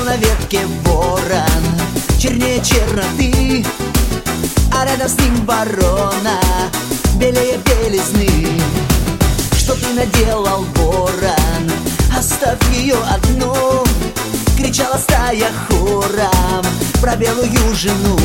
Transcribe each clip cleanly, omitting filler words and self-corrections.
на ветке ворон, чернее черноты, а рядом с ним ворона, белее белизны. Что ты наделал, ворон? Оставь ее одну, кричала стая хором про белую жену.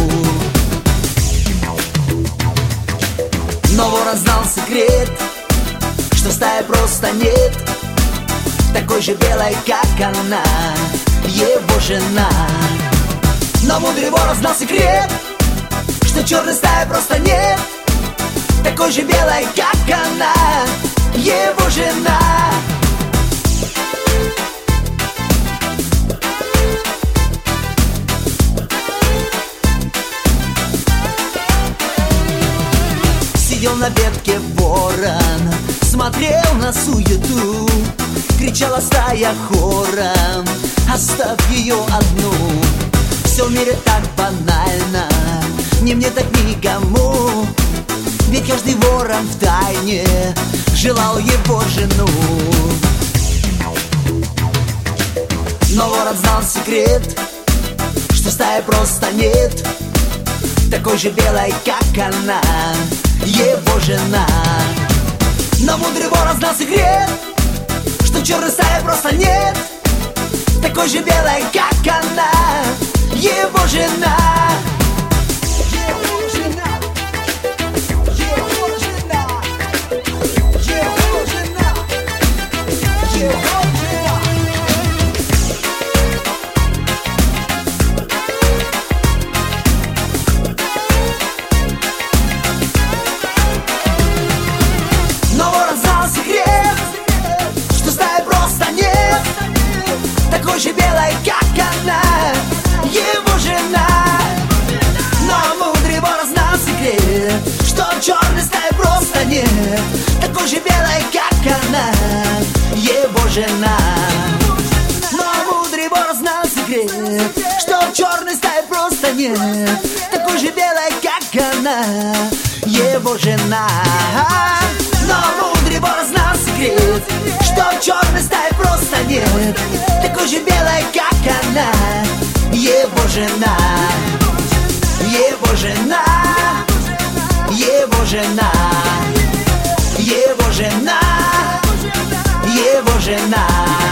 Но ворон знал секрет, что стая просто нет такой же белой, как она, его жена. Но мудрый ворон знал секрет, что черной стаи просто нет такой же белой, как она, его жена. Сидел на ветке ворон, смотрел на суету, кричала стая хором: оставь ее одну. Все в мире так банально, ни мне так никому, ведь каждый ворон втайне желал его жену. Но ворон знал секрет, что стаи просто нет такой же белой, как она, его жена. Но мудрый ворон знал секрет, что черной стаи просто нет такой же белой, как она, его жена. Но ворон знал секрет, что стаи просто нет такой же белой, как она, его жена. Но мудрый ворон знал секрет, что черной стаи просто нет такой же белой, как она, его жена. Но мудрый ворон знал секрет, что черной стаи просто нет такой же белой, как она, его жена. Но мудрый ворон знал секрет, что черной стаи просто нет такой же белой, как она, его жена. Его жена, его жена, его жена, его жена.